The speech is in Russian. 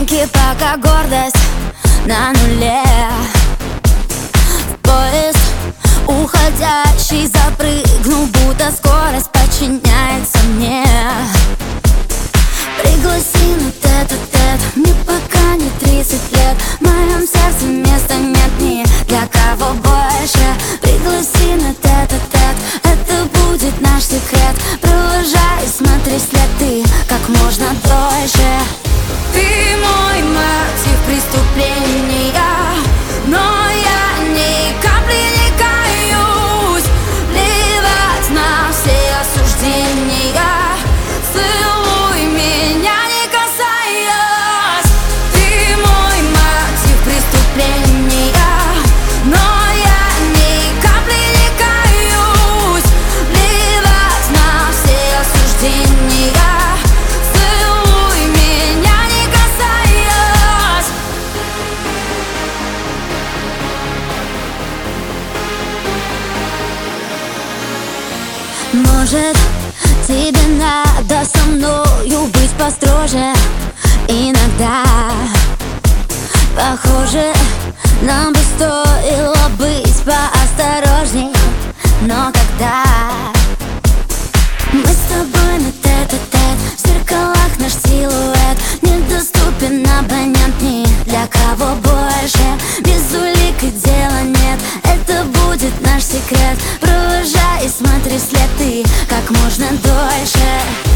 стоянке, пока гордость на нуле. В поезд уходящий запрыгну, будто скорость подчиняется мне. Пригласи на тет-а-тет, мне пока не 30 лет. В моем сердце места нет ни для кого больше. Пригласи на тет-а-тет, это будет наш секрет. Провожай, смотри след ты как можно дольше. Ты мой мотив преступления, но я ни капли не каюсь. Плевать на все осуждения, целуй меня не касаясь. Ты мой мотив преступления, но я ни капли не каюсь. Плевать на все осуждения, целуй меня не касаясь. Может, тебе надо со мною быть построже иногда. Похоже, нам бы стоило быть поосторожней. Но когда мы с тобой на тет-а-тет, в зеркалах наш силуэт недоступен абонент ни для кого больше. Без улик и дела нет, это будет наш секрет. Провожай и смотри след ты как можно дольше.